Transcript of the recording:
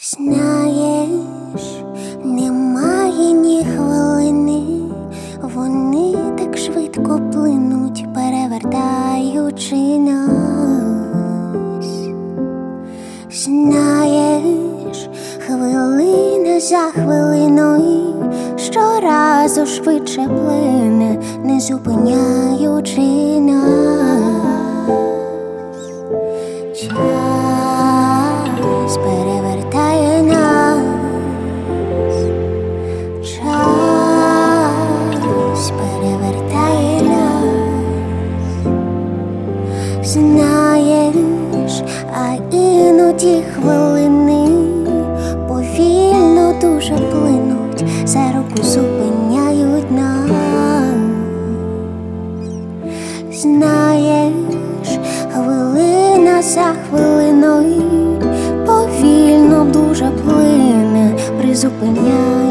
Знаєш, немає ні хвилини, вони так швидко плинуть, перевертаючи нас. Знаєш, хвилина за хвилиною щоразу швидше плине, не зупиняючи нас. Час перевертає нас, час перевертає нас. Знаєш, а іноді хвилини повільно дуже плинуть, за руку зупиняють нас. Знаєш, хвилина за хвилиною повільно дуже плине, призупиняє.